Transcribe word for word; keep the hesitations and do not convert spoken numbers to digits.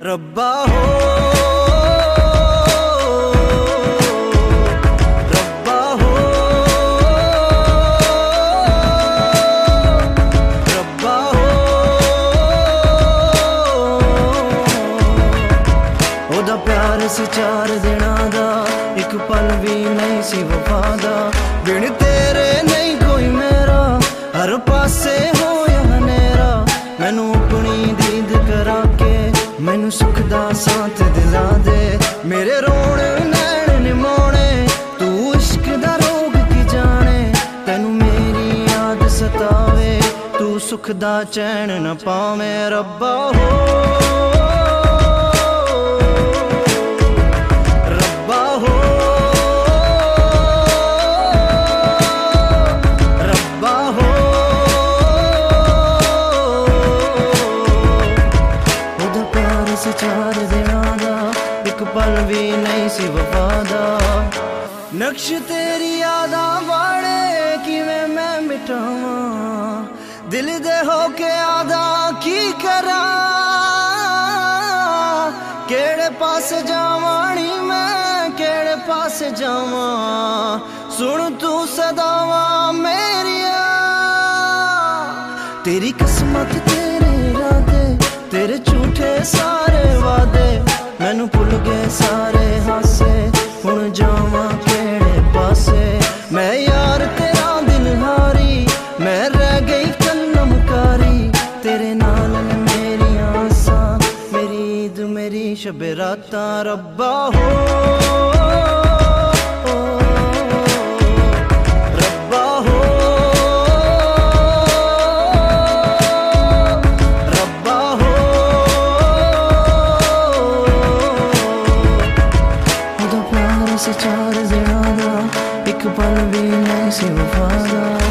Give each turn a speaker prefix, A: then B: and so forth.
A: रब्बा हो रब्बा हो रब्बा हो ओदा प्यार सी चार दिना दा एक पल भी नहीं सी वफा दा बिन तेरे नहीं कोई मेरा हर पासे होया हनेरा मैनू अपनी दीद करा के मैनू सुख दा साथ दिला दे मेरे रोने नैन निमोने तू इश्क दा रोग की जाने तेनू मेरी याद सतावे तू सुख दा चैन न पावे रब्बा हो रब्बा हो रब्बा हो ओदा प्यार सी चार दिना दा एक पल भी नहीं सी वफा दा नक्श तेरी यादा वाड़े किवें मैं मिटावां दिल दे होके आदा की करा केड़े पास जावानी मैं केड़े पास जावां सुन तू सदावां मेरिया तेरी किस्मत तेरे इरादे तेरे झूठे सारे वादे मैनू भुल गए सारे हासे हुण जावां केड़े पासे मैं यार तेरा दिल हारी मैं रह गई कलमकारी तेरे नाल ने मेरियां आसां मेरी ईद मेरी शबे रातां रब्बा हो रब्बा हो रब्बा हो ओदा प्यार सी चार दिना दा एक पल भी नहीं सी वफा दा।